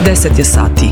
10 je sati.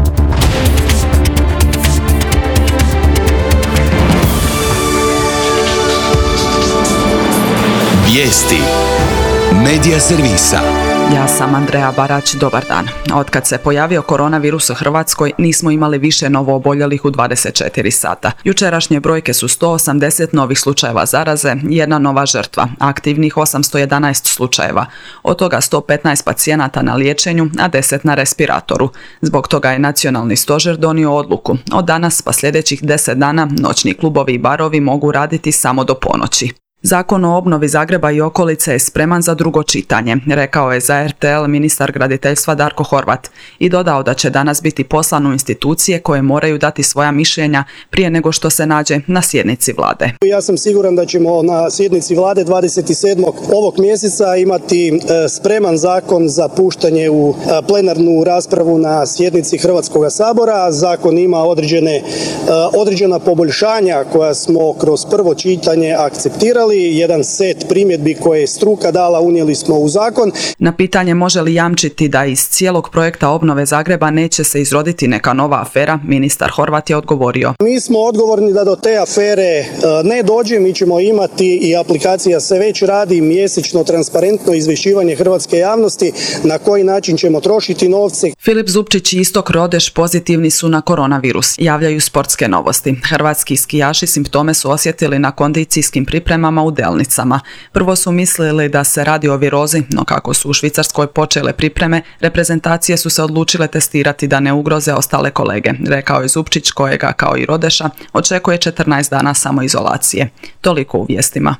Vijesti Medija servisa. Ja sam Andreja Barać, dobar dan. Otkad se pojavio koronavirus u Hrvatskoj, nismo imali više novooboljelih u 24 sata. Jučerašnje brojke su 180 novih slučajeva zaraze, jedna nova žrtva, aktivnih 811 slučajeva. Od toga 115 pacijenata na liječenju, a 10 na respiratoru. Zbog toga je Nacionalni stožer donio odluku. Od danas pa sljedećih 10 dana noćni klubovi i barovi mogu raditi samo do ponoći. Zakon o obnovi Zagreba i okolice je spreman za drugo čitanje, rekao je za RTL ministar graditeljstva Darko Horvat i dodao da će danas biti poslan u institucije koje moraju dati svoja mišljenja prije nego što se nađe na sjednici vlade. Ja sam siguran da ćemo na sjednici vlade 27. ovog mjeseca imati spreman zakon za puštanje u plenarnu raspravu na sjednici Hrvatskoga sabora. Zakon ima određena poboljšanja koja smo kroz prvo čitanje akceptirali. Jedan set primjedbi koje je struka dala unijeli smo u zakon. Na pitanje može li jamčiti da iz cijelog projekta obnove Zagreba neće se izroditi neka nova afera, ministar Horvat je odgovorio. Mi smo odgovorni da do te afere ne dođe, mi ćemo imati i aplikacija se već radi mjesečno transparentno izvješćivanje hrvatske javnosti na koji način ćemo trošiti novce. Filip Zupčić i Istok Rodeš pozitivni su na koronavirus, javljaju sportske novosti. Hrvatski skijaši simptome su osjetili na kondicijskim pripremama u Delnicama. Prvo su mislili da se radi o virozi, no kako su u Švicarskoj počele pripreme, reprezentacije su se odlučile testirati da ne ugroze ostale kolege, rekao je Zupčić kojega, kao i Rodeša, očekuje 14 dana samoizolacije. Toliko u vijestima.